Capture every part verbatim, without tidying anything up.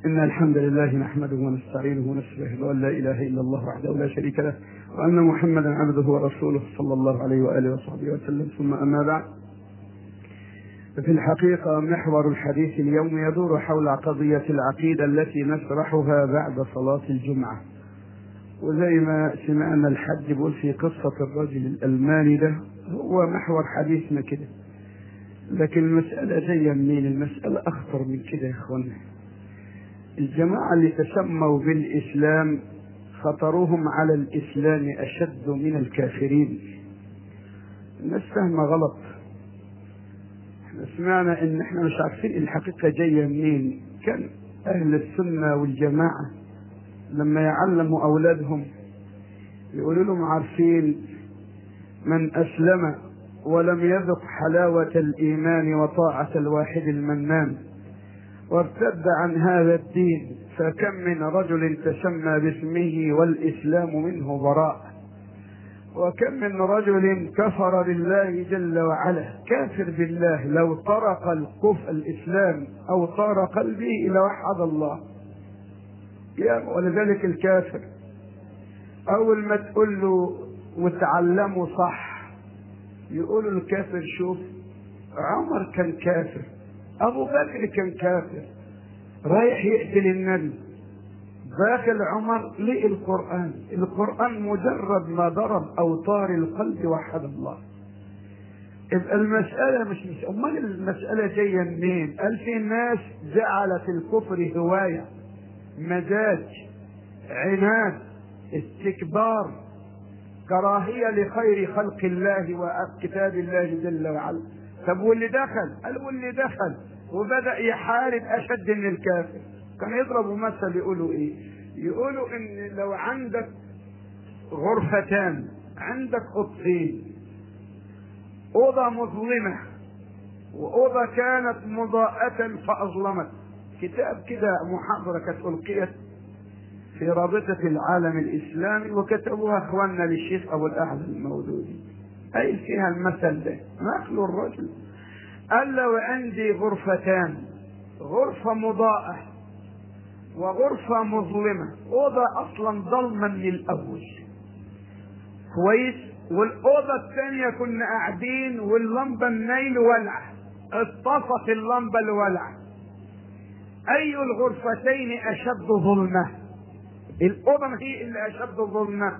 إن الحمد لله نحمده ونستعينه ونستغفره وأن لا إله إلا الله وحده لا شريك له وأن محمدا عبده ورسوله صلى الله عليه وآله وصحبه وسلم. ثم أما بعد، في الحقيقة محور الحديث اليوم يدور حول قضية العقيدة التي نشرحها بعد صلاة الجمعة. وزي ما سمعنا الحج يقول في قصة الرجل الألماني ده هو محور حديثنا كده، لكن المسألة جاية منين؟ المسألة أخطر من كده يا إخوانا. الجماعة اللي تسموا بالإسلام خطرهم على الإسلام أشد من الكافرين. الناس فاهمة غلط. احنا سمعنا ان احنا مش عارفين الحقيقة جاية منين. كان أهل السنة والجماعة لما يعلموا أولادهم يقولوا لهم عارفين من أسلم ولم يذق حلاوة الإيمان وطاعة الواحد المنان وارتد عن هذا الدين فكم من رجل تسمى باسمه والإسلام منه براء، وكم من رجل كفر بالله جل وعلا كافر بالله لو طرق الكفر الإسلام أو طار قلبه إلى وحد الله. ولذلك الكافر أول ما تقول له وتعلموا صح يقولوا الكافر شوف عمر كان كافر، أبو بكر كان كافر رايح يقتل النبي، داخل عمر لقي القرآن، القرآن مجرد ما ضرب أوتار القلب وحد الله. يبقى المسألة مش مش أمال المسألة جاية منين؟ قال في ناس جعلت الكفر هواية، مزاج، عناد، استكبار، كراهية لخير خلق الله وكتاب الله جل وعلا. طب واللي دخل؟ قال واللي دخل وبدأ يحارب أشد من الكافر. كان يضربوا مثل يقولوا ايه؟ يقولوا ان لو عندك غرفتان، عندك اوضتين، اوضه مظلمه واوضه كانت مضاءة فاظلمت. كتاب كده محاضره كانت القيت في رابطه العالم الاسلامي وكتبوها اخواننا للشيخ ابو الاعلى المودودي، اي فيها المثل ده نقل الرجل. قال لو عندي غرفتان، غرفه مضاءة وغرفة مظلمة، أوضة أصلا ظلمة من الأول كويس، والأوضة الثانية كنا قاعدين واللمبة النيل ولع، اطفت اللمبة الولع، أي الغرفتين أشد ظلمة؟ الأوضة هي اللي أشد ظلمة.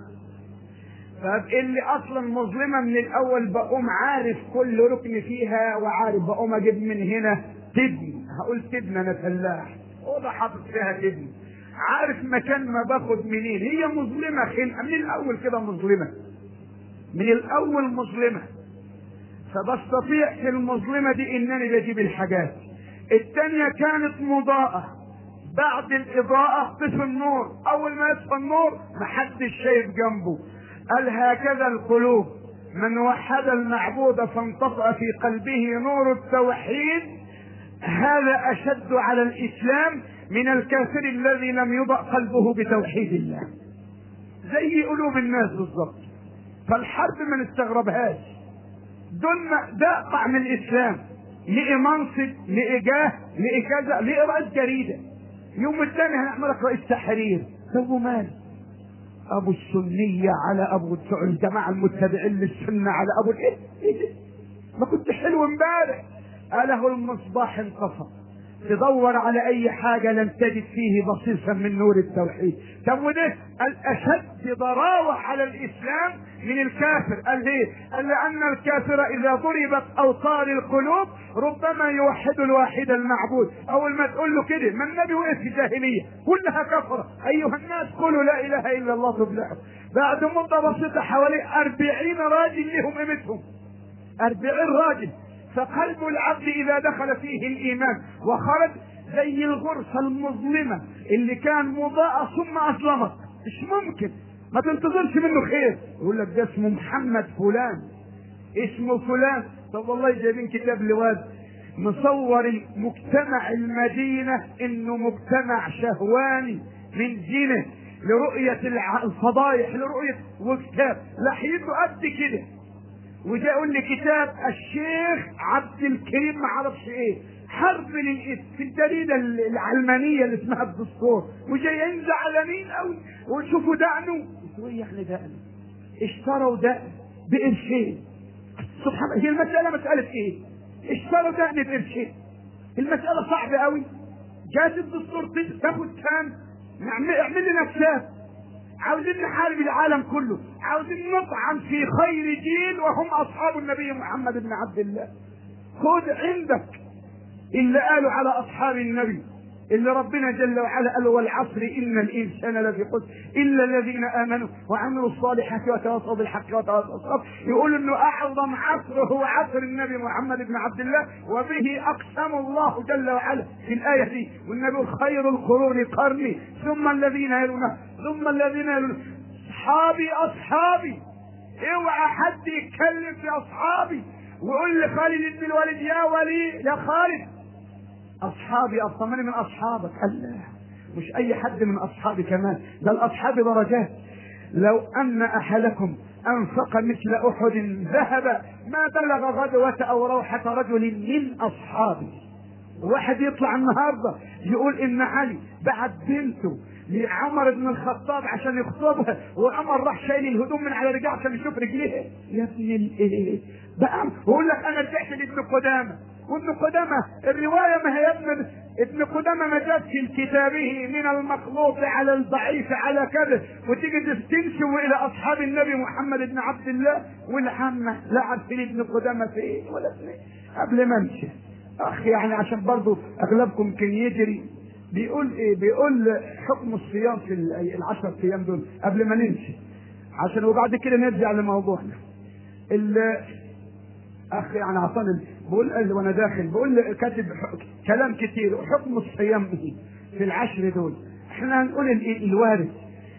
فاللي أصلا مظلمة من الأول بقوم عارف كل ركن فيها وعارف بقوم أجيب من هنا تبني، هقول تبني أنا فلاح، أوضة حاطط فيها تبني، عارف مكان ما باخد منين. هي مظلمة خلقة من الأول كده، مظلمة من الأول مظلمة، فبستطيع في المظلمة دي إنني بجيب الحاجات. التانية كانت مضاءة، بعد الإضاءة طفى النور، أول ما يطفى النور محدش شايف جنبه. قال هكذا القلوب، من وحد المعبود فانطفأ في قلبه نور التوحيد هذا أشد على الإسلام من الكافر الذي لم يضأ قلبه بتوحيد الله. زي قلوب الناس بالضبط. فالحرب ما نستغربهاش، دول ده طعم الإسلام، لقي منصب، لقي جاه، لقي كذا، لقي رئيس جريدة، يوم الثاني هنعملك رئيس تحرير. سووا مال أبو السنية على أبو الجماعة المتبعين للسنة على أبو الإيه؟ إيه؟ ما كنت حلو امبارح. أله المصباح انطفى، تدور على أي حاجة لن تجد فيه بصيصا من نور التوحيد. طب وده الأشد ضراوة على الإسلام من الكافر. قال ليه؟ قال لأن الكافر إذا ضربت أوتار القلوب ربما يوحد الواحد المعبود. أول ما تقول له كده، ما النبي وقف في الجاهلية كلها كفرة، أيها الناس قولوا لا إله إلا الله تفلحوا. بعد مدة بسيطة حوالي أربعين راجل لهم قيمتهم، أربعين راجل. فقلب العبد إذا دخل فيه الإيمان وخرج زي الغرفة المظلمة اللي كان مضاءة ثم أظلمت، مش ممكن، ما تنتظرش منه خير. يقول لك ده اسمه محمد فلان، اسمه فلان. طب والله جايبين كتاب لواد مصور مجتمع المدينة انه مجتمع شهواني من زينة لرؤية الفضايح لرؤية، وكتاب لحيته قد كده، وجاء يقول لي كتاب الشيخ عبد الكريم ما عرفش ايه، حرب للاسم في الجريده العلمانيه اللي اسمها الدستور، وجايين زعلانين قوي وشوفوا دقنه. ايه يعني دقن؟ اشتروا دقن بقرشين. سبحان الله، هي المساله مساله ايه؟ اشتروا دقن بقرشين. المساله صعبه قوي. جات الدستور تاخد كام؟ اعمل لنا حساب. عاوزين نحارب العالم كله، عاوزين نطعن في خير جيل وهم اصحاب النبي محمد بن عبد الله. خد عندك اللي قالوا على اصحاب النبي، اللي ربنا جل وعلا قال والعصر ان الانسان لفي خسر الا الذين امنوا وعملوا الصالحات وتواصوا بالحق وتواصوا بالصبر. يقول انه اعظم عصر هو عصر النبي محمد بن عبد الله، وبه اقسم الله جل وعلا في الايه دي. والنبي خير القرون قرني ثم الذين يلونه ثم الذين يلونه. اصحابي اصحابي، اوعى حد يتكلم في اصحابي ويقول لخالد بن الوليد يا ولي يا خالد اصحابي اصلا من اصحابك. الله، مش اي حد من اصحابي كمان، ده الاصحاب درجات. لو ان احدكم انفق مثل احد ذهب ما بلغ غدوة او روحة رجل من اصحابي. واحد يطلع النهارده يقول ان علي بعت بنته لعمر بن الخطاب عشان يخطبها، وعمر راح شايل الهدوم من على رجلها عشان يشوف رجليها. يا ابن الايه بقى، ويقول لك انا رجعت لابن قدامه. وابن قدامه الروايه ما هي ابن ابن قدامه ما جاتش كتابه من المخلوط على الضعيف على كذا، وتيجي تنسب الى اصحاب النبي محمد بن عبد الله والعامه. لا عارفين ابن قدامه فين ولا فين. قبل ما امشي اخ، يعني عشان برضو اغلبكم كان يجري، بيقول ايه؟ بيقول حكم الصيام في العشر ايام دول قبل ما نمشي، عشان وبعد كده نرجع لموضوعنا. اخ يعني عطاني بقول وانا داخل بقول كاتب كلام كتير وحكم الصيام في العشر دول. احنا هنقول الوارث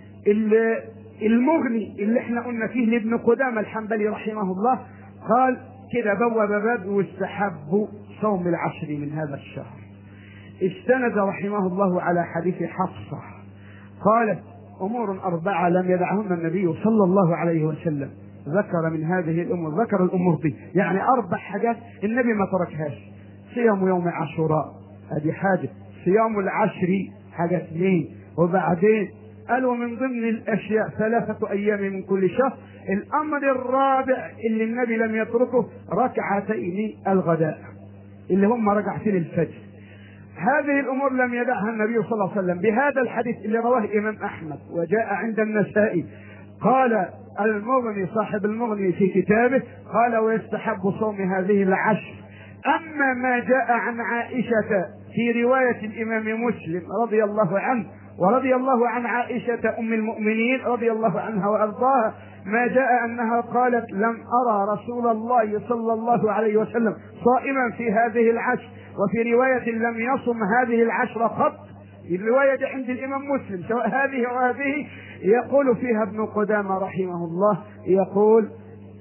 المغني اللي احنا قلنا فيه لابن قدامه الحنبلي رحمه الله، قال كده بوب باب واستحب صوم العشر من هذا الشهر. استند رحمه الله على حديث حفصة قالت امور اربعه لم يدعهن النبي صلى الله عليه وسلم. ذكر من هذه الامور، ذكر الامور دي يعني اربع حاجات النبي ما تركهاش. صيام يوم عاشوراء هذه حاجه، صيام العشر حاجه اثنين، وبعدين قالوا من ضمن الاشياء ثلاثه ايام من كل شهر. الامر الرابع اللي النبي لم يتركه ركعتين الغداء اللي هم ركعتين الفجر. هذه الامور لم يدعها النبي صلى الله عليه وسلم. بهذا الحديث اللي رواه الامام احمد وجاء عند النسائي، قال المغني صاحب المغني في كتابه قال ويستحب صوم هذه العشر. اما ما جاء عن عائشه في روايه الامام مسلم رضي الله عنه ورضي الله عن عائشه ام المؤمنين رضي الله عنها وارضاها، ما جاء انها قالت لم ارى رسول الله صلى الله عليه وسلم صائما في هذه العشر، وفي روايه لم يصم هذه العشر قط. الروايه دي عند الامام مسلم سواء هذه وهذه. يقول فيها ابن قدامه رحمه الله، يقول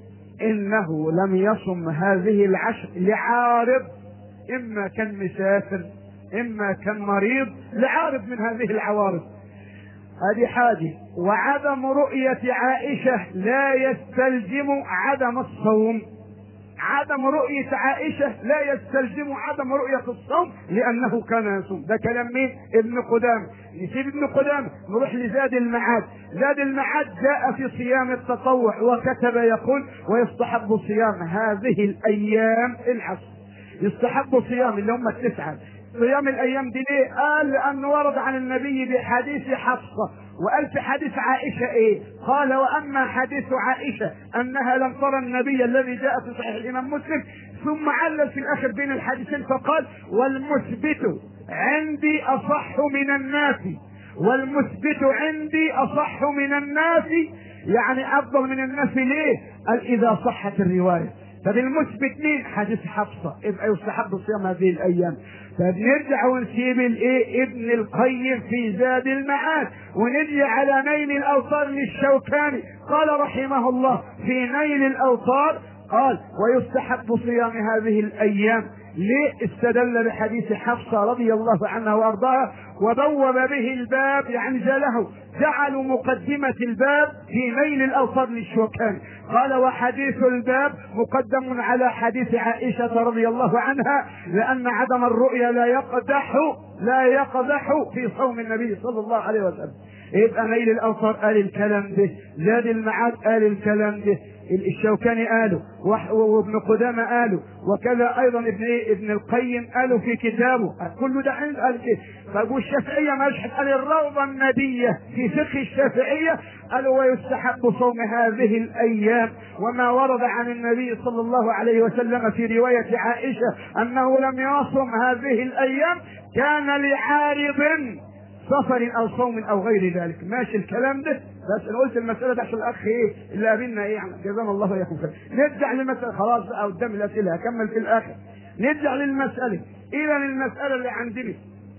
انه لم يصم هذه العشر لعارض، اما كان مسافر اما كان مريض، لعارض من هذه العوارض. هذه حاجه. وعدم رؤيه عائشه لا يستلزم عدم الصوم. عدم رؤية عائشة لا يستلزم عدم رؤية الصوم لأنه كان يصوم. ده كلام مين؟ ابن قدامة. نسيب ابن قدامة نروح لزاد المعاد. زاد المعاد جاء في صيام التطوع وكتب يقول ويستحب صيام هذه الأيام العشر. يستحب صيام اللي هم التسعة. صيام الأيام دي ليه؟ قال لأنه ورد عن النبي بحديث حفصة، وقال في حديث عائشة ايه؟ قال واما حديث عائشة انها لم ترى النبي الذي جاء في صحيح الامام مسلم، ثم علل في الاخر بين الحديثين فقال والمثبت عندي اصح من الناس. والمثبت عندي اصح من الناس يعني افضل من الناس. ليه؟ قال اذا صحت الرواية. فبالمثبت مين؟ حديث حفصة، يبقى يستحب صيام هذه الايام. فبنرجع ونسيب الايه؟ ابن القيم في زاد المعاد، ونجي على نيل الاوطار للشوكاني قال رحمه الله في نيل الاوطار قال ويستحب صيام هذه الايام. ليه؟ استدل بحديث حفصة رضي الله عنها وارضاها وبوب به الباب يعني جاله جعلوا مقدمة الباب في ميل الأوطار للشوكاني. قال وحديث الباب مقدم على حديث عائشة رضي الله عنها، لأن عدم الرؤية لا يقدح لا يقدح في صوم النبي صلى الله عليه وسلم. يبقى ميل الأوطار قال الكلام ده، زاد المعاد قال الكلام ده، الشوكاني قالوا، وابن قدامة قالوا، وكذا ايضا ابن ايه ابن القيم قالوا في كتابه، كل ده عند قال كده. طيب والشافعيه ماشي قال الروضه النديه في فقه الشافعيه قالوا ويستحب صوم هذه الايام، وما ورد عن النبي صلى الله عليه وسلم في روايه عائشه انه لم يصم هذه الايام كان لعارض سفر او صوم او غير ذلك. ماشي الكلام ده، بس انا قلت المساله ده عشان الاخ ايه اللي قابلنا ايه يعني جزانا الله وياكم خير. نرجع للمساله، خلاص بقى قدام الاسئله هكمل في الاخر. نرجع للمساله. اذا المساله اللي عندنا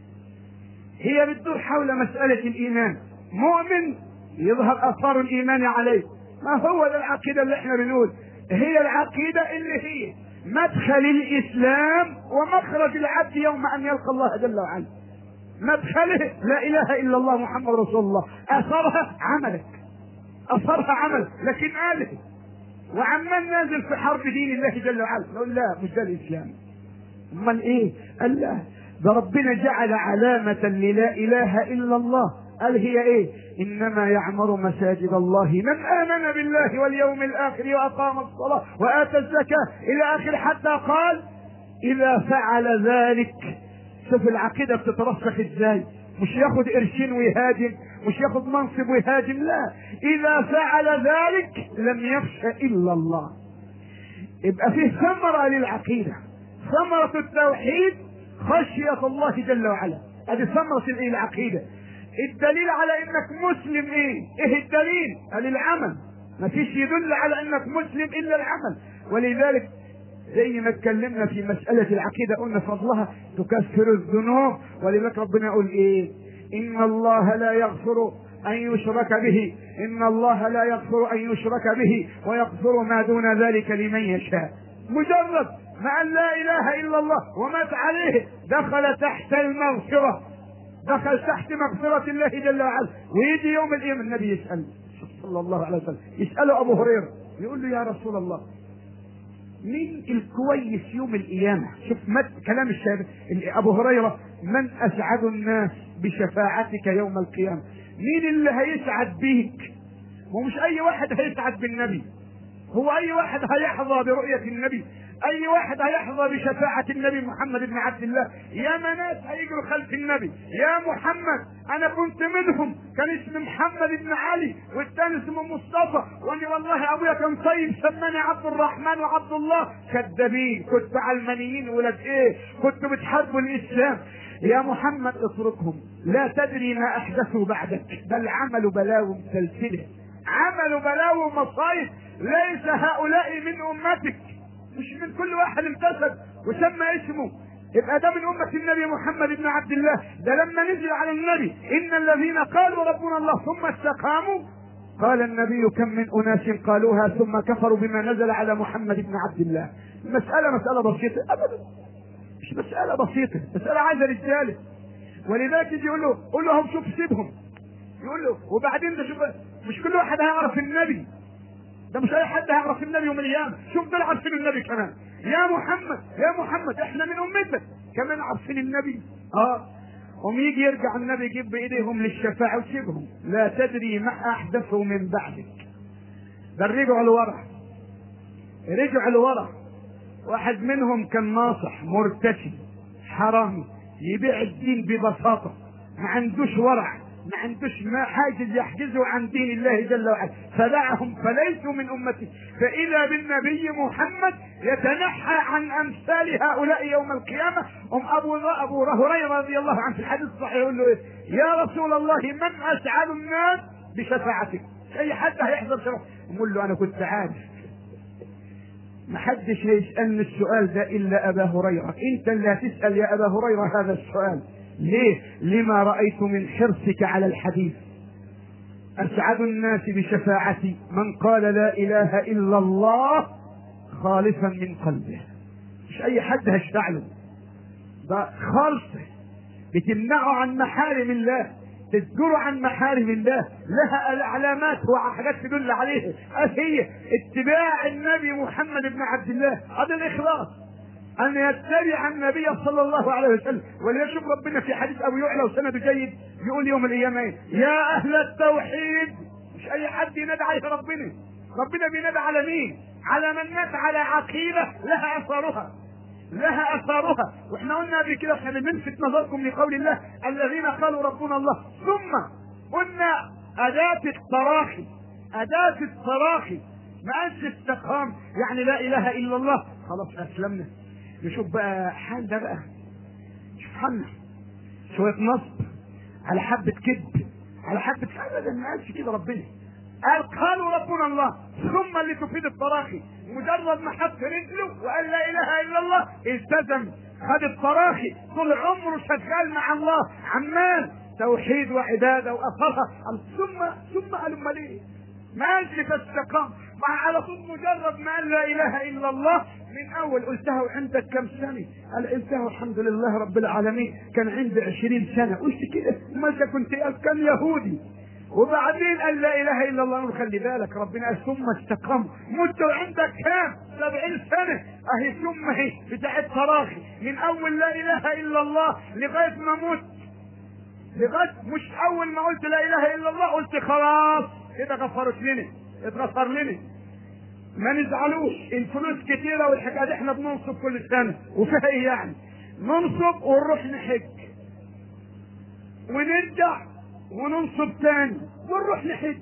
هي بتدور حول مساله الايمان. مؤمن يظهر اثار الايمان عليه، ما هو ده العقيده اللي احنا بنقول هي العقيده اللي هي مدخل الاسلام ومخرج العبد يوم ان يلقى الله جل وعلا. مدخله لا اله الا الله محمد رسول الله، اثرها عملك، اثرها عمل، لكن قاله وعمال نازل في حرب دين الله جل وعلا. نقول لا مش ده الاسلام. امال ايه؟ قال لا ده ربنا جعل علامة للا اله الا الله، قال هي ايه؟ انما يعمر مساجد الله من امن بالله واليوم الاخر واقام الصلاة واتى الزكاة الى اخر، حتى قال اذا فعل ذلك. شوف العقيدة بتترسخ ازاي، مش ياخد قرشين ويهاجم، مش ياخد منصب ويهاجم، لا، اذا فعل ذلك لم يخشى الا الله. يبقى فيه ثمرة للعقيدة، ثمرة التوحيد خشية الله جل وعلا، هذه ثمرة الايه العقيدة. الدليل على انك مسلم ايه؟ ايه الدليل؟ قال العمل، ما فيش يدل على انك مسلم الا العمل. ولذلك زي ما اتكلمنا في مسألة العقيدة قلنا فضلها تكفر الذنوب، ولذلك ربنا يقول ايه؟ ان الله لا يغفر ان يشرك به، ان الله لا يغفر ان يشرك به ويغفر ما دون ذلك لمن يشاء. مجرد ما قال لا اله الا الله ومات عليه دخل تحت المغفرة، دخل تحت مغفرة الله جل وعلا. ويجي يوم القيامة النبي يسأل صلى الله عليه وسلم، يسأله ابو هريرة يقول له يا رسول الله مين الكويس يوم القيامة؟ شوف كلام الشاب ابو هريرة، من اسعد الناس بشفاعتك يوم القيامة؟ مين اللي هيسعد بيك؟ ومش اي واحد هيسعد بالنبي، هو اي واحد هيحظى برؤية النبي، اي واحد هيحظى بشفاعة النبي محمد بن عبد الله. يا ناس هيجروا خلف النبي يا محمد، انا كنت منهم، كان اسمي محمد بن علي والثاني اسمه مصطفى، واني والله ابويا كان طيب سماني عبد الرحمن وعبد الله. كذابين، كنت علمانيين ولاد ايه، كنتوا بتحاربوا الاسلام. يا محمد اتركهم، لا تدري ما احدثوا بعدك، بل عملوا بلاوي مسلسلة، عملوا بلاوي مصايب، ليس هؤلاء من امتك، مش من كل واحد امتثل وسمى اسمه يبقى ده من امة النبي محمد بن عبد الله. ده لما نزل على النبي ان الذين قالوا ربنا الله ثم استقاموا، قال النبي كم من اناس قالوها ثم كفروا بما نزل على محمد بن عبد الله. المسألة مسألة بسيطة ابدا، مش مسألة بسيطة، مسألة عايزة رجالة. ولذلك يجي يقول له قول لهم شوف سيبهم، يقول له وبعدين ده شوف مش كل واحد هيعرف النبي، ده مش اي حد هيعرف النبي يوم القيامة. شوف دول عارفين النبي كمان، يا محمد يا محمد احنا من امتك كمان عارفين النبي. اه هم يجي يرجع النبي يجيب بايديهم للشفاعة وسيبهم، لا تدري ما احدثوا من بعدك. ده رجعوا لورا، رجعوا لورا. واحد منهم كان ناصح مرتشي حرامي يبيع الدين ببساطة، ما عندوش ورع، ما عندوش ما حاجز يحجزه عن دين الله جل وعلا، فدعهم فليسوا من امتي. فاذا بالنبي محمد يتنحى عن امثال هؤلاء يوم القيامه. ام ابو ابو هريره رضي الله عنه في الحديث الصحيح يقول له ايه؟ يا رسول الله من اسعد الناس بشفاعتك؟ اي حد هيحضر شفاعتك؟ يقول له انا كنت عارف ما حدش هيسالني السؤال ده الا ابا هريره، انت اللي هتسال يا ابا هريره هذا السؤال. ليه؟ لما رأيت من حرصك على الحديث. أسعد الناس بشفاعتي من قال لا إله إلا الله خالصا من قلبه. مش أي حد هيشفع له، ده خالص بتمنعه عن محارم الله. تذكروا عن محارم الله، لها علامات وحاجات تدل عليها. هي اتباع النبي محمد بن عبد الله، هذا الاخلاص، ان يتبع النبي صلى الله عليه وسلم. وليشوف ربنا في حديث ابو يعلى وسند جيد يقول يوم القيامه ايه؟ يا اهل التوحيد. مش اي حد ينادى عليه ربنا، ربنا بينادى على مين؟ على من مات على عقيده لها اثارها، لها اثارها. واحنا قلنا قبل كده احنا بنلفت نظركم لقول الله الذين قالوا ربنا الله، ثم قلنا اداه التراخي، اداه التراخي ما قالش استقام يعني لا اله الا الله خلاص اسلمنا. نشوف بقى حال ده بقى، شوف حالنا شويه نصب على حبه كذب على حبه ابدا، ما قالش كده ربنا. قال قالوا ربنا الله ثم اللي تفيد التراخي، مجرد ما حط رجله وقال لا اله الا الله التزم، خد التراخي، طول عمره شغال مع الله عمال توحيد وعباده واثرها. ثم ثم قالوا امال ايه؟ ما قالش فاستقام، مع على طول مجرد ما قال لا اله الا الله من اول قلتها وعندك كم سنه؟ قال قلتها الحمد لله رب العالمين كان عندي عشرين سنه. قلت كده؟ ما انت كنت كان يهودي. وبعدين قال لا اله الا الله. خلي بالك ربنا قال ثم استقام، مت عندك كام؟ سبعين سنه. اهي ثم هي بتاعت تراخي من اول لا اله الا الله لغايه ما مت، لغايه مش اول ما قلت لا اله الا الله قلت خلاص كده غفرت لنا اتغفر لنا. ما نزعلوش الفلوس كتيره والحكايه دي احنا بننصب كل سنه وفيها ايه يعني؟ ننصب ونروح نحج ونرجع وننصب تاني ونروح نحج،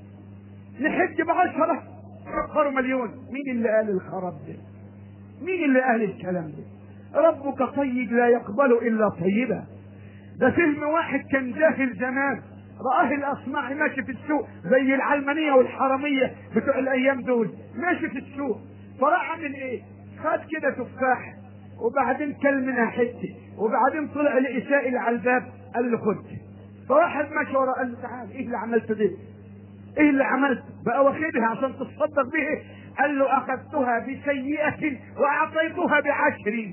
نحج بعشرة كفروا مليون. مين اللي قال الخراب ده؟ مين اللي قال الكلام ده؟ ربك طيب لا يقبل الا طيبا. ده فهم واحد كان جاهل زمان رآه الأصمعي ماشي في السوق زي العلمانية والحرامية بتوع الأيام دول، ماشي في السوق فراح عمل إيه؟ خد كده تفاحة وبعدين كل منها حتة وبعدين طلع لإساء اللي على الباب قال له خد. فواحد ماشي وراه قال له تعال إيه اللي عملت ده؟ إيه اللي عملت؟ بقى واخدها عشان تصدق به. قال له أخذتها بسيئة وأعطيتها بعشر.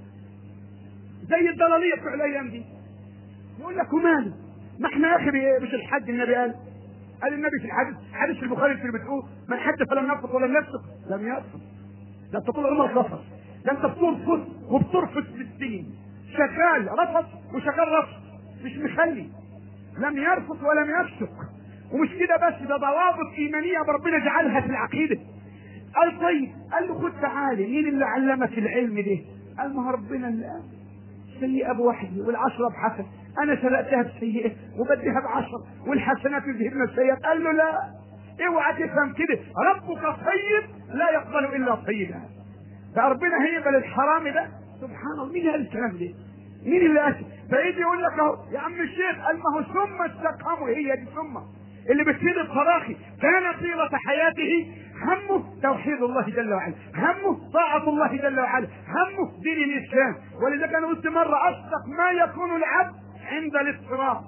زي الضلالية بتوع الأيام دي. يقول لك وماله؟ ما احنا يا اخي مش الحج النبي قال قال النبي في الحديث حديث البخاري اللي بتقول من حج فلم ينفق ولم يفسق لم يفسق. ده انت طول عمرك رفض، ده انت بترفض وبترفض في الدين، شغال رفض وشغال رفض مش مخلي. لم يرفض ولم يفسق. ومش كده بس، ده ضوابط ايمانيه ربنا جعلها في العقيده. قال طيب، قال له خد تعالى مين اللي علمك العلم ده؟ قال ما هو ربنا اللي قال سيئة بواحد والعشرة بحسن، أنا سرقتها بسيئة وبديها بعشر والحسنات يذهبن السيئات. قال له لا اوعى تفهم كده، ربك طيب لا يقبل إلا طيبا. فربنا هيقبل الحرام ده؟ سبحان الله. مين قال الكلام ده؟ مين اللي قال؟ فيجي يقول لك اهو يا عم الشيخ قال ما هو ثم استقاموا، هي دي ثم اللي بتفيد التراخي. كان طيلة حياته همه توحيد الله جل وعلا، همه طاعة الله جل وعلا، همه دين الإسلام. ولذلك أنا قلت مرة أصدق ما يكون العبد عند الاضطراب،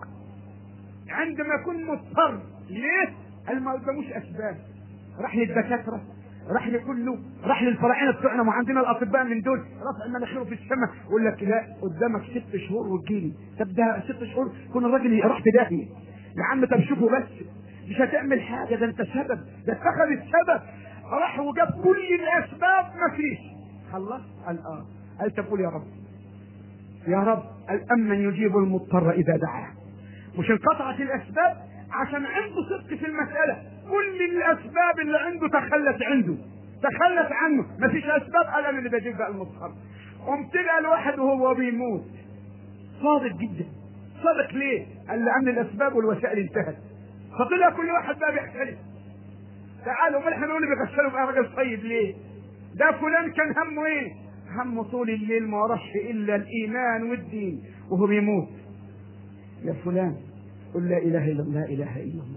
عندما يكون مضطر. ليه؟ قال ما قداموش أسباب، راح للدكاترة، راح لكله، راح للفراعنة بتوعنا وعندنا الأطباء من دول رفع مناخيره في السماء يقول لك لا قدامك ست شهور وتجيلي. طب ده ست شهور يكون الراجل راح في داهية يا عم. طب شوفوا بس مش هتعمل حاجة، ده انت سبب، ده اتخذ السبب، راح وجاب كل الاسباب ما فيش. خلص قال اه قال تقول يا رب يا رب قال امن يجيب المضطر اذا دعاه. مش انقطعت الاسباب عشان عنده صدق في المسألة، كل الاسباب اللي عنده تخلت عنده تخلت عنه، ما فيش اسباب. قال انا اللي بجيب بقى المضطر. قمت لقى الواحد وهو بيموت صادق جدا. صادق ليه؟ قال لأن الأسباب والوسائل انتهت. فطلع كل واحد بقى بيختلف. تعالوا ما احنا نقول بيغسلوا بقى راجل طيب ليه؟ ده فلان كان همه ايه؟ همه طول الليل ما وراش الا الايمان والدين وهو بيموت. يا فلان قل لا اله الا الله، لا اله الا الله.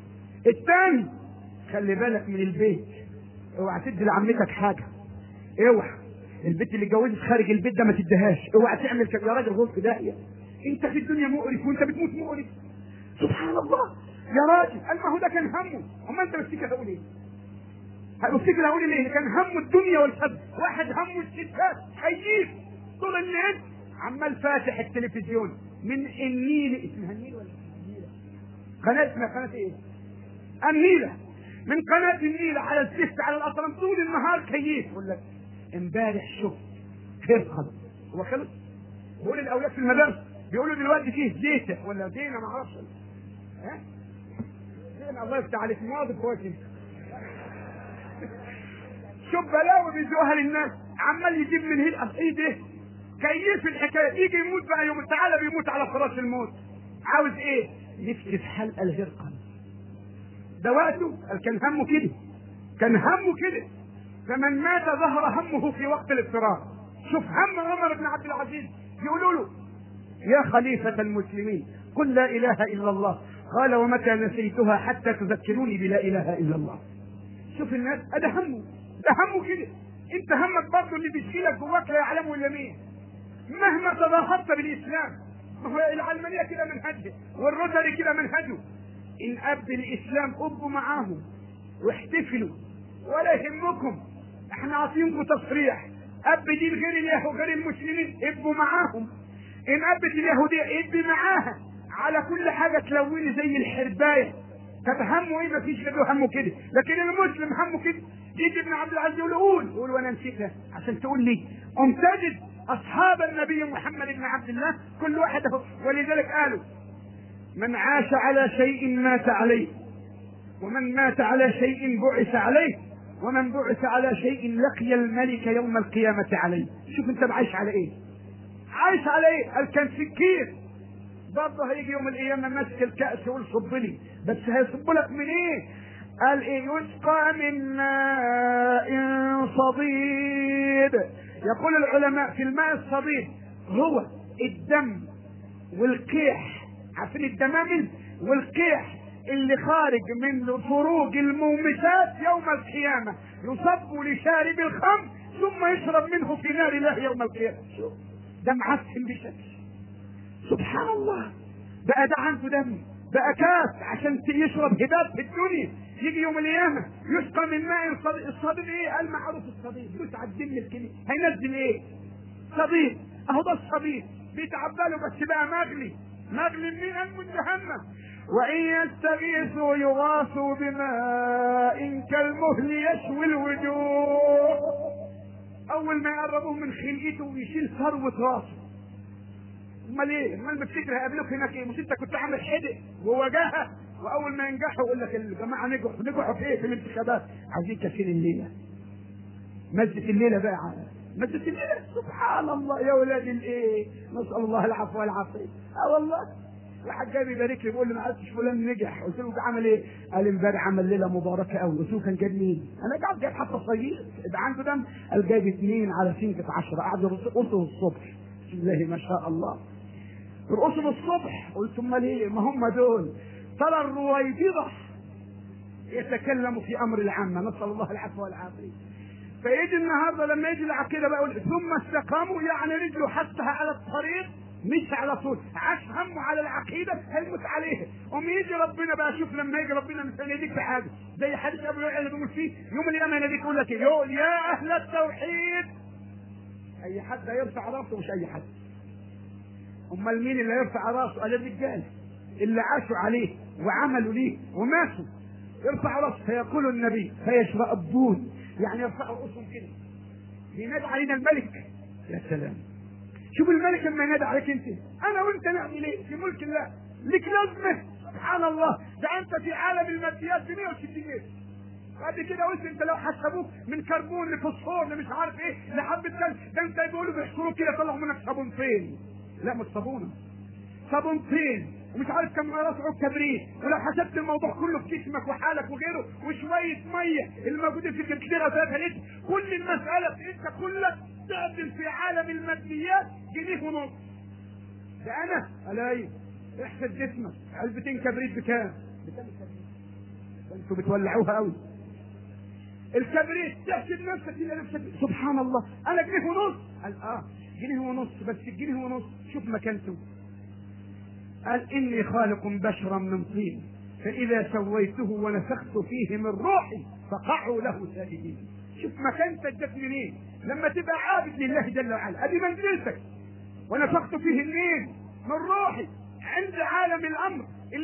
الثاني خلي بالك من البيت، اوعى تدي لعمتك حاجه، اوعى البيت اللي اتجوزت خارج البيت ده ما تديهاش، اوعى تعمل كده يا راجل غور في داهيه. انت في الدنيا مقرف وانت بتموت مقرف. سبحان الله يا راجل. قال ما هو ده كان همه، اما انت بتفتكر هقول ايه؟ هتفتكر هقول ايه؟ كان همه الدنيا والفضل. واحد همه الستات هيجيب طول الليل عمال فاتح التلفزيون من النيل، اسمها النيل ولا النيل؟ قناه اسمها قناه ايه؟ النيله. من قناه النيل على الزفت على الاطرم طول النهار كيف. يقول لك امبارح شفت هرقل. هو خلص؟ بيقول الاولاد في المدارس بيقولوا دلوقتي فيه زيته ولا دينا ما اعرفش. ها؟ دينا الله يفتح عليك مواظب كويس. شوف بلاوي بيزوها للناس عمال يجيب من هنا ايه ده؟ كيف الحكايه؟ يجي يموت بقى يوم تعالى بيموت على فراش الموت. عاوز ايه؟ يكتب حلقه الهرقل. ده وقته كان همه كده. كان همه كده. فمن مات ظهر همه في وقت الافتراق. شوف هم عمر بن عبد العزيز يقولوا له يا خليفة المسلمين قل لا إله إلا الله. قال ومتى نسيتها حتى تذكروني بلا إله إلا الله. شوف الناس ده همه. ده همه كده. انت همك برضه اللي بيشيلك جواك لا يعلمه الا مين. مهما تظاهرت بالاسلام ما هو العلمانيه كده منهجه والروتري كده منهجه. ان اب الاسلام ابوا معاهم واحتفلوا ولا يهمكم. احنا عاطينكم تصريح اب دين غير اليهود غير المسلمين ابوا معاهم. ان ابت اليهوديه ابي معاها على كل حاجه تلوني زي الحربايه. طب همه ايه؟ مفيش غير همه كده. لكن المسلم همه كده. يجي ابن عبد العزيز يقول قول قول وانا نسيتها عشان تقول لي. قم تجد اصحاب النبي محمد بن عبد الله كل واحد. ولذلك قالوا من عاش على شيء مات عليه ومن مات على شيء بعث عليه ومن بعث على شيء لقي الملك يوم القيامة عليه. شوف انت عايش على ايه؟ عايش على ايه؟ قال كان سكين برضه هيجي يوم القيامة ماسك الكأس يقول صب لي. بس هيصب لك من ايه؟ قال ايه؟ يسقى من ماء صديد. يقول العلماء في الماء الصديد هو الدم والقيح. عارفين الدمامل والقيح اللي خارج من فروج المومسات يوم القيامة يصب لشارب الخمر ثم يشرب منه في نار الله يوم القيامة. ده معفن بشكل سبحان الله. بقى ده عنده دم بقى كاس عشان يشرب هباب في الدنيا. يجي يوم القيامة يسقى من ماء صديد. الصديد ايه؟ قال معروف الصديد يسعى الدم الكلي. هينزل ايه؟ صديد. اهو ده الصديد بيتعبله بس بقى مغلي. مغلي من من جهنم. وان يستغيثوا يغاثوا بماء كالمهل يشوي الوجوه. اول ما يقربوه من خلقته ويشيل ثروة راسه. امال ايه؟ امال بتفتكر هيقابلوك هناك ايه؟ مش انت كنت عامل حدق ووجاهه؟ واول ما ينجحوا يقول لك الجماعه نجحوا نجحوا في ايه؟ في الانتخابات. عايزين كثير الليله. مجلس الليله بقى. مجلس الليله سبحان الله يا ولاد الايه؟ نسال الله العفو والعافيه. اه والله. واحد جاي بيبارك لي بيقول لي ما عرفتش فلان نجح. قلت له عمل ايه؟ قال امبارح عمل ليله مباركه قوي. قلت له كان جايب مين؟ انا قاعد جايب حتى صغير يبقى عنده دم. قال جايب اثنين على سنكه عشره. قعد يرقصوا الصبح. بسم الله ما شاء الله. يرقصوا الصبح. قلت امال ايه؟ ما هم دول. ترى الرويبضه يتكلم في امر العامه. نسال الله العفو والعافيه. فيجي النهارده لما يجي العقيده بقى يقول ثم استقاموا يعني رجله حطها على الطريق مش على طول. عاش همه على العقيده هيموت عليها. قوم يجي ربنا بقى. شوف لما يجي ربنا مش هيناديك بحاجه زي حديث ابو هريره اللي بيقول فيه يوم القيامه يناديك يقول لك يقول يا اهل التوحيد. اي حد هيرفع راسه؟ مش اي حد. امال مين اللي يرفع راسه؟ قال الرجال اللي عاشوا عليه وعملوا ليه وماتوا. يرفع راسه فيقول النبي فيشربون يعني يرفعوا رؤوسهم كده. بينادي علينا الملك. يا سلام. شوف الملك لما ينادي عليك انت انا وانت نعمل ايه في ملك الله؟ لك لازمه. سبحان الله. ده انت في عالم الماديات ب مية وستين متر. بعد كده قلت انت لو حسبوك من كربون لفوسفور لمش عارف ايه لحبه ثلج ده انت بيقولوا بيحشروك كده يطلعوا منك صابونتين. لا مش صابونه صابونتين ومش عارف كم مرات عود كبريت. ولو حسبت الموضوع كله في جسمك وحالك وغيره وشويه ميه الموجوده في كتيره ثلاثة لتر كل المساله انت كلك تعدل في عالم الماديات جنيه ونص. ده انا الاقي احسب جسمك علبتين كبريت بكام؟ بكام الكبريت؟ انتوا بتولعوها قوي. الكبريت تحسب نفسك الى نفسك سبحان الله. انا جنيه ونص. قال اه جنيه ونص بس الجنيه ونص شوف مكانته. قال اني خالق بشرا من طين فاذا سويته ونفخت فيه من روحي فقعوا له ساجدين. شوف مكانتك جت منين لما تبقى عابد لله جل وعلا. ادي منزلتك. ونفخت فيه منين؟ من روحي عند عالم الامر اللي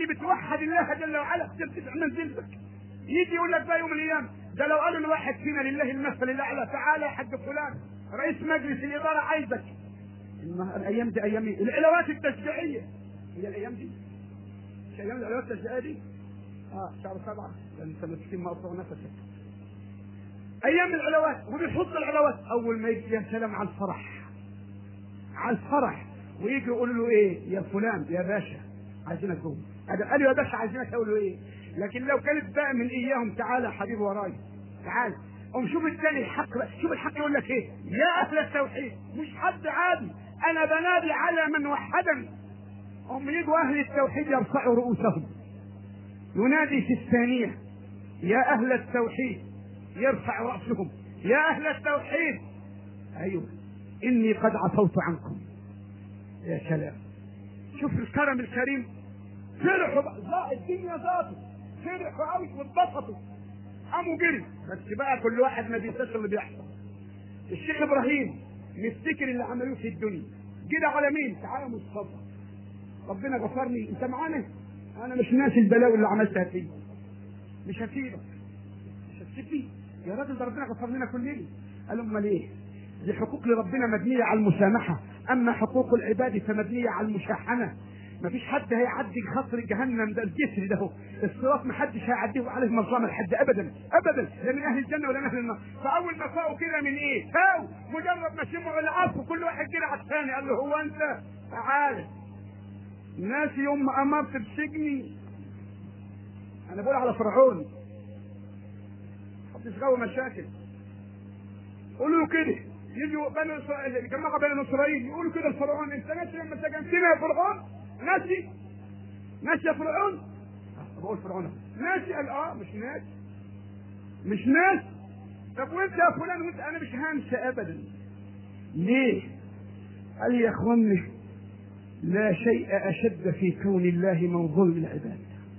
اللي بتوحد الله جل وعلا ترتفع منزلتك. يجي يقول لك بقى يوم الايام ده لو قالوا لواحد فينا لله المثل الاعلى تعالى يا حاج فلان رئيس مجلس الاداره عايزك. الايام دي ايام العلاوات التشجيعيه. هي الايام دي مش ايام العلاوات التشجيعيه دي؟ اه شهر سبعه انت مسكين مقطوع نفسك. ايام العلاوات وبيحط العلاوات اول ما يجي يا سلام على الفرح على الفرح ويجي يقول له ايه يا فلان يا باشا عايزينك جوه. قالوا يا باشا عايزينك اقول له ايه؟ لكن لو كانت بقى من اياهم تعالى يا حبيبي ورايا تعال قوم شوف الثاني الحق بقى. شوف الحق يقول لك ايه؟ يا اهل التوحيد مش حد عادي انا بنادي على من وحدني. هم يجوا اهل التوحيد يرفعوا رؤوسهم ينادي في الثانيه يا اهل التوحيد يرفع راسهم يا اهل التوحيد ايوه اني قد عفوت عنكم. يا سلام شوف الكرم الكريم. فرحوا بقى الدنيا ذاته فرحوا قوي واتبسطوا قاموا جري. بس بقى كل واحد ما بينساش اللي بيحصل. الشيخ ابراهيم نفتكر اللي عملوه في الدنيا كده على مين؟ تعالى مصطفى ربنا غفرني انت معانا انا مش ناسي البلاوي اللي عملتها فيه مش هسيبك مش هتسيبني يا راجل ده ربنا غفر لنا كلنا. قالوا امال ايه؟ دي حقوق لربنا مبنيه على المسامحه اما حقوق العباد فمبنيه على المشاحنه. مفيش حد هيعدي خطر جهنم ده الجسر ده الصراط محدش هيعديه عليه مظلمه لحد ابدا ابدا لا من اهل الجنه ولا من اهل النار. فاول ما فاقوا كده من ايه؟ فاقوا مجرد ما سمعوا العفو كل واحد كده على الثاني قال له هو انت تعالى. الناس يوم ما امرت بسجني انا بقول على فرعون محدش غاوي مشاكل. قولوا له كده يجوا بني اسرائيل جماعه بني اسرائيل يقولوا كده لفرعون انت ناسي لما سجنتنا يا فرعون؟ ناسي؟ ناسي يا فرعون؟ أه بقول فرعون ناسي؟ قال اه مش ناسي مش ناسي. طب وانت يا فلان وانت؟ انا مش هنسى ابدا. ليه؟ قال يا اخواني لا شيء اشد في كون الله من ظلم العباد.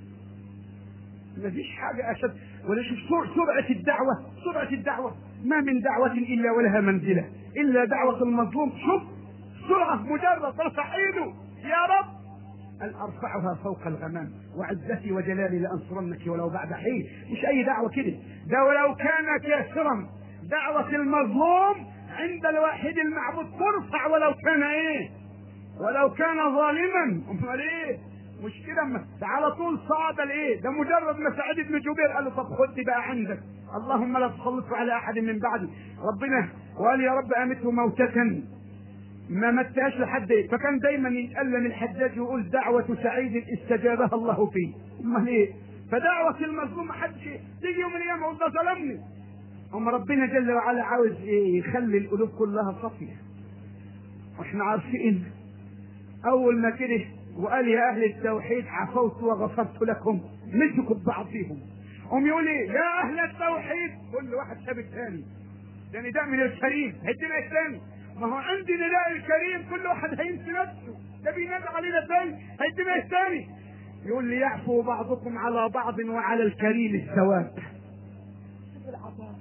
مفيش حاجه اشد. ولا شوف سرعه الدعوه سرعه الدعوه ما من دعوه الا ولها منزله الا دعوه المظلوم. شوف سرعه مجرد رفع ايده يا رب أن أرفعها فوق الغمام وعزتي وجلالي لأنصرنك ولو بعد حين. مش أي دعوة كده ده ولو كان كافرا دعوة المظلوم عند الواحد المعبود ترفع ولو كان إيه؟ ولو كان ظالما. أمال إيه؟ مش كده ده على طول صعد الإيه؟ ده مجرد ما سعيد بن جبير قال له طب خد بقى عندك اللهم لا تسلط على أحد من بعدي. ربنا وقال يا رب أمته موتة ما متهاش لحد. فكان دايما يتألم الحجاج ويقول دعوة سعيد استجابها الله فيه. امال ايه؟ فدعوة المظلوم ما حدش تيجي يوم من الايام يقول ده ظلمني. اما ربنا جل وعلا عاوز ايه؟ يخلي القلوب كلها صافية. واحنا عارفين اول ما كده وقال يا اهل التوحيد عفوت وغفرت لكم مسكوا ببعض فيهم. هم يقول ايه؟ يا اهل التوحيد كل واحد ساب الثاني. ده نداء من الكريم هيدينا الثاني. ما هو عندي نداء الكريم كل واحد هينسى نفسه. ده بينادى علينا ثاني هيدينا الثاني. يقول لي يعفو بعضكم على بعض وعلى الكريم الثواب. سيب العطاء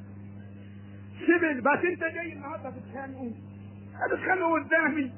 سيب. بس انت جاي النهارده تتخانقوا هتتخانقوا قدامي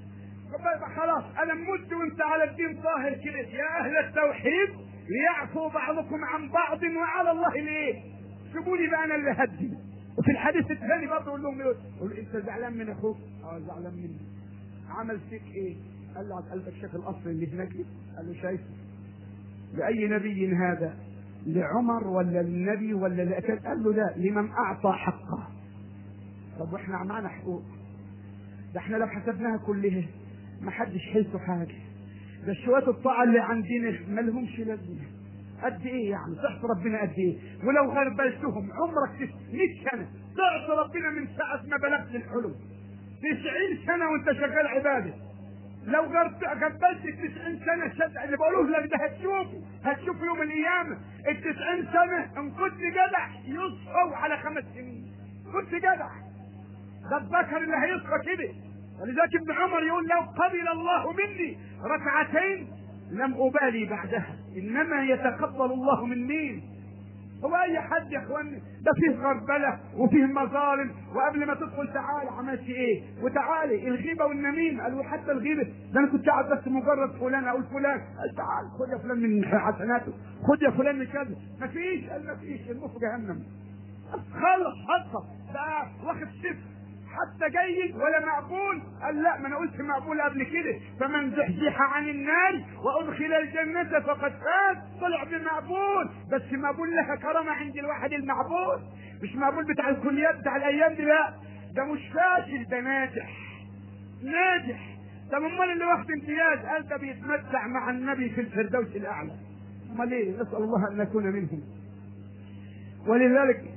خلاص انا مت وانت على الدين ظاهر كده. يا اهل التوحيد ليعفو بعضكم عن بعض وعلى الله الايه؟ سيبوني بقى انا اللي هدي. وفي الحديث الثاني برضه يقول لهم يقول انت زعلان من اخوك؟ اه زعلان مني. عمل فيك ايه؟ قال له على قلبك شاف القصر اللي هناك؟ قال له شايفه. لاي نبي هذا؟ لعمر ولا للنبي ولا لأكد؟ قال له لا لمن اعطى حقه. طب واحنا معنا حقوق؟ ده احنا لو حسبناها كلها ما حدش حيلته حاجه. ده شويه الطاعه اللي عندنا ما لهمش لازمه. قد ايه يعني؟ ضعف ربنا قد ايه؟ ولو غربلتهم عمرك مية سنه ضعف ربنا من ساعه ما بلغت الحلم. تسعين سنه وانت شغال عباده. لو غربلت التسعين سنه شد اللي بقوله لك ده هتشوفه هتشوف يوم القيامه. التسعين سنه ان كنت جدع يصفوا على خمس سنين. كنت جدع ده الذكر اللي هيصفى كده. ولذلك ابن عمر يقول لو قبل الله مني ركعتين لم أبالي بعدها إنما يتقبل الله من مين؟ هو اي حد يا اخواني؟ ده فيه غربله وفيه مظالم، وقبل ما تدخل تعالى عملت ايه، وتعالي الغيبه والنميمه. قالوا حتى الغيبه ده انا كنت قاعد بس مجرد فلان اقول فلان، قال تعال خد يا فلان من حسناته، خد يا فلان من كذا. مفيش، قال مفيش، الموت جهنم. خلص حصل بقى واخد صفر حتى جيد ولا مقبول. قال لا، ما انا قلت مقبول قبل كده، فمن زحزح عن النار وادخل الجنه فقد فاز. طلع بمقبول، بس مقبول لها كرامه عند الواحد المعبود، مش مقبول بتاع الكليات بتاع الايام دي. لا، ده مش فاشل، ده ناجح ناجح. طب امال اللي واخد امتياز؟ قال ده بيتمتع مع النبي في الفردوس الاعلى. امال ايه؟ نسال الله ان نكون منهم. ولذلك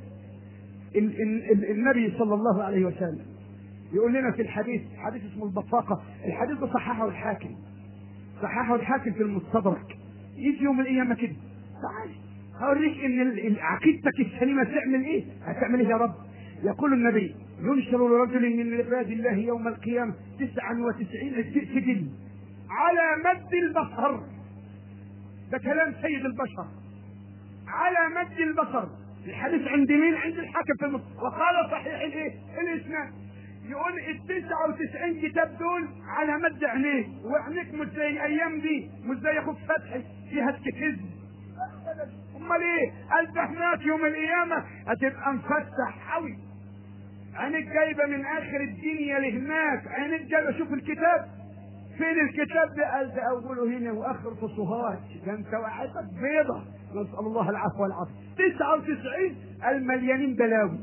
النبي صلى الله عليه وسلم يقول لنا في الحديث، حديث اسمه البطاقة، الحديث ده صححه الحاكم، صححه الحاكم في المستدرك. يجي يوم القيامة كده، تعال هوريك ان عقيدتك السليمة تعمل ايه، هتعمل ايه يا رب. يقول النبي: ينشر لرجل من عباد الله يوم القيامة تسعا وتسعين سجل على مد البصر. ده كلام سيد البشر، على مد البصر. الحديث عند مين؟ عند الحاكم في المصر. وقال صحيح الايه؟ الاسناد. يقول التسعة وتسعين كتاب دول على مد عينيك، وعينيك مش زي ايام دي، مش زي اخوك فتحي فيها تكتز. امال ايه؟ قال ده هناك يوم القيامه هتبقى مفتح قوي، عينيك جايبه من اخر الدنيا لهناك، عينيك جايبه. شوف الكتاب فين الكتاب ده؟ قال ده اوله هنا واخرته صهاج، ده انت وعيتك بيضه، نسال الله العفو والعافيه. تسعة وتسعين المليانين بلاوي،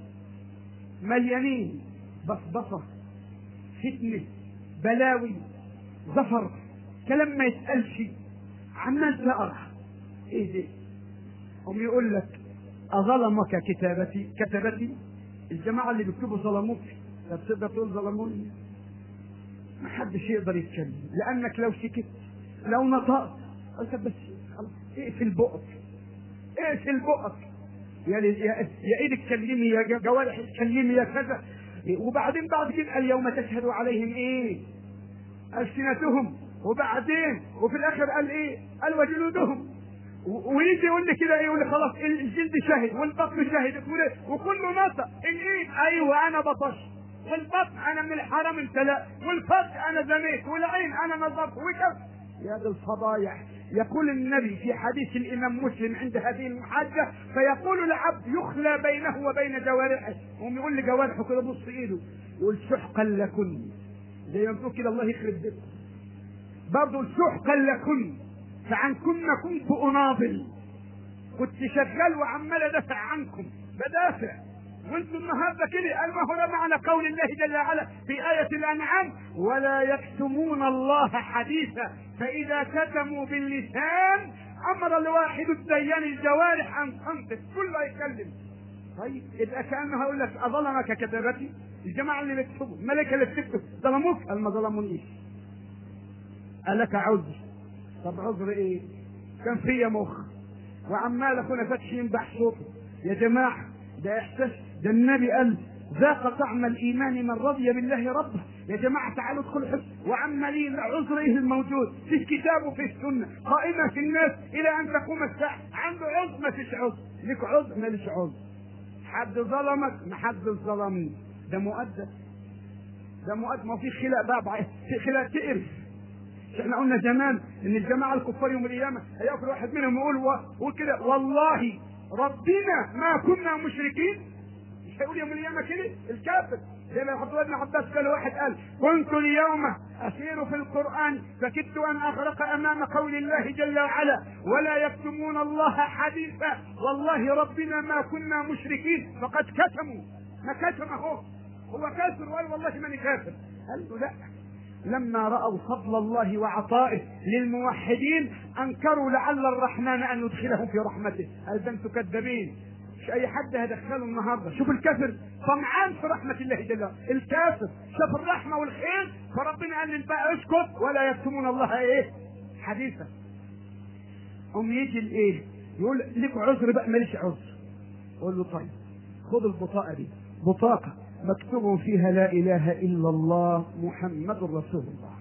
مليانين بصبصه، فتنه، بلاوي، زفر، كلام ما يتقالش، عمال تقرا. ايه ده؟ هم يقول لك: اظلمك كتابتي كتبتي؟ الجماعه اللي بيكتبوا ظلموك. طب تقدر تقول ظلموني؟ ما حدش يقدر يتكلم، لانك لو سكت، لو نطقت، قلت بس خلاص اقفل بقك، اقفل بقك يا يا ايدك كلمي، يا جوارح كلمي، يا كذا. وبعدين بعد كده اليوم تشهد عليهم ايه؟ ألسنتهم. وبعدين وفي الاخر قال ايه؟ قال وجلودهم. ويجي يقول لي كده ايه؟ يقول لي خلاص الجلد شهد والبطن شهد وكله نطق. الايد ايوه انا بطش، والبطن انا من الحرام انت لا، والفرج انا زنيت، والعين انا نظرت وكف. يا ذا الفضايح. يقول النبي في حديث الامام مسلم عند هذه المحاجه: فيقول العبد يخلى بينه وبين جوارحه. هم يقول لي جوارحه كده بص ايده، يقول سحقا لكن، زي ما بتقول كده الله يخرب بيتكم برضه، سحقا لكن فعن كنا كنت اناضل، كنت شغال وعمال ادافع عنكم، بدافع، وانتم النهارده كده. قال ما هو معنى قول الله جل وعلا في آية الأنعام: ولا يكتمون الله حديثا فإذا كتموا باللسان أمر الواحد الديان الجوارح أن تنطق، كله يتكلم. طيب إذا كأنه هقول لك: أظلمك كتابتي؟ الجماعة اللي بيكتبوا، الملائكة اللي بتكتب ظلموك؟ قال ما ظلمونيش. قال لك عذر. طب عذر إيه؟ كان فيا مخ وعمال أكون فتحي ينبح صوته. يا جماعة ده إحساس، ده النبي قال: ذاق طعم الإيمان من رضي بالله ربه. يا جماعة تعالوا ادخلوا حس وعمالين عذر إيه الموجود في الكتاب وفي السنة قائمة في الناس إلى أن تقوم الساعة. عنده عذر؟ ما فيش عذر. لك عذر؟ ما ليش عذر. حد ظلمك؟ ما حد ظلمني. ده مؤدب، ده مؤدب. ما في خلاء بقى، في خلاء تقرف. احنا قلنا زمان ان الجماعه الكفار يوم القيامه هيقف واحد منهم يقول وقول كده: والله ربنا ما كنا مشركين. مش هيقول يوم القيامه كده الكافر؟ زي ما عبد الله بن عباس قال، واحد قال: كنت اليوم اسير في القران فكدت ان اغرق امام قول الله جل وعلا: ولا يكتمون الله حديثا والله ربنا ما كنا مشركين. فقد كتموا، ما كتم اهو، هو كافر وقال والله ماني كافر. قال له لا، لما رأوا فضل الله وعطائه للموحدين أنكروا لعل الرحمن أن يدخلهم في رحمته. هل أنتم كذابين؟ مش أي حد هدخله النهارده. شوف الكافر طمعان في رحمة الله جل وعلا، الكافر شاف الرحمة والخير فربنا قال للباقي اسكت ولا يكتمون الله ايه حديثا. هم يجي الايه يقول لك عذر بقى، ماليش عذر. قول له طيب خذ البطاقة دي، بطاقة مكتوب فيها لا اله الا الله محمد رسول الله.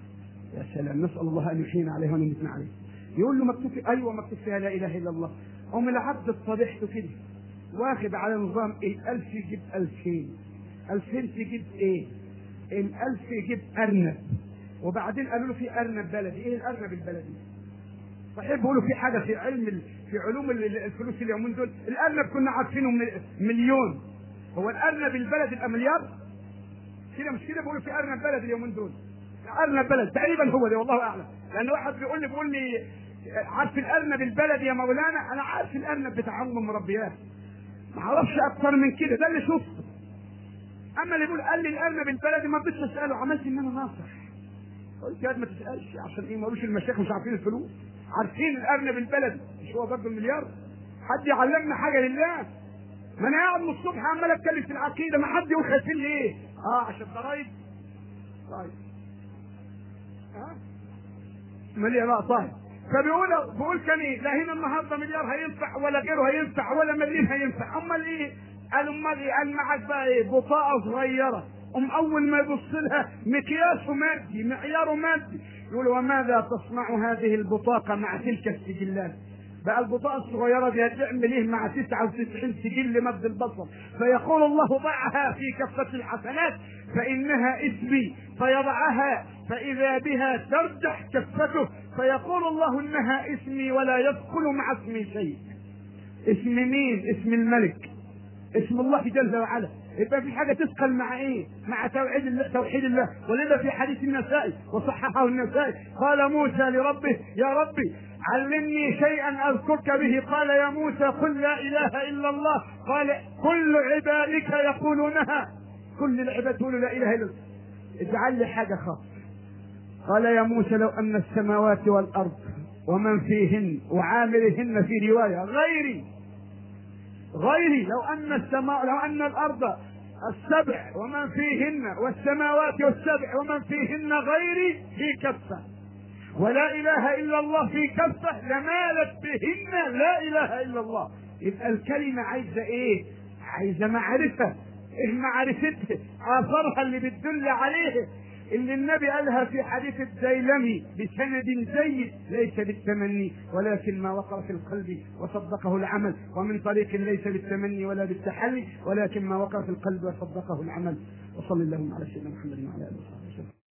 يا سلام، نسال الله ان يحيينا عليها ونمتنا عليها. يقول له مكتوب؟ ايوه مكتوب فيها لا اله الا الله. قوم العبد بطبيعته كده واخد على نظام الألف يجيب ألفين، ألفين تجيب إيه؟ الألف يجيب أرنب. وبعدين قالوا له في أرنب بلدي. إيه الأرنب البلدي؟ صحيح بيقولوا في حاجة في علم في علوم الفلوس اليومين دول، الأرنب كنا عارفينه مليون، هو الأرنب البلدي يبقى مليار؟ كده مش كده بيقولوا في أرنب بلدي اليومين دول، أرنب بلد تقريبا هو ده والله أعلم، لأن واحد بيقول لي بيقول لي عارف الأرنب البلدي يا مولانا؟ أنا عارف الأرنب بتاع أم مربياه، ما اعرفش اكتر من كده، ده اللي شفته. اما اللي بيقول قال لي الارنب البلدي ما بديش اساله، عملت ان انا ناصح، قلت يا ما تسالش عشان ايه؟ ما قالوش المشايخ مش عارفين الفلوس، عارفين الارنب البلدي مش هو برضه المليار؟ حد يعلمنا حاجه لله؟ ما انا قاعد من الصبح عمال اتكلم في العقيده، ما حد يقول خايفين ليه؟ اه عشان ضرايب. طيب ها مليار لا طيب، فبيقول بيقول كان ايه؟ لا هنا النهارده مليار هينفع ولا غيره هينفع ولا مليون هينفع، امال ايه؟ قال امال ايه؟ قال معاك بقى ايه؟ بطاقه صغيره، ام اول ما يبص لها مقياسه مادي معياره مادي، يقول وماذا تصنع هذه البطاقه مع تلك السجلات؟ بقى البطاقه الصغيره دي هتعمل ايه مع تسعة وتسعين سجل مد البصر؟ فيقول الله ضعها في كفه الحسنات فانها اسمي، فيضعها فاذا بها ترجح كفته، فيقول الله انها اسمي ولا يدخل مع اسمي شيء. اسم مين؟ اسم الملك، اسم الله جل وعلا. يبقى في حاجه تثقل مع ايه؟ مع توحيد الله، توحيد الله. ولذا في حديث النسائي وصححه النسائي قال موسى لربه يا ربي علمني شيئا اذكرك به، قال يا موسى قل لا اله الا الله، قال كل عبادك يقولونها، كل العباد يقولوا لا اله الا الله، اجعل لي حاجه خاصه. قال يا موسى لو ان السماوات والارض ومن فيهن وعاملهن في روايه غيري، غيري لو ان السماء لو ان الارض السبع ومن فيهن والسماوات والسبع ومن فيهن غيري في كفه، ولا اله الا الله في كفه، لمالت بهن لا اله الا الله. يبقى الكلمه عايزه ايه؟ عايزه معرفه. ايه معرفتها؟ اثرها اللي بتدل عليه، اللي النبي قالها في حديث الديلمي بسند جيد ليس بالتمني ولكن ما وقر في القلب وصدقه العمل، ومن طريق ليس بالتمني ولا بالتحلي ولكن ما وقر في القلب وصدقه العمل. وصلى اللهم على سيدنا محمد وعلى اله وصحبه وسلم.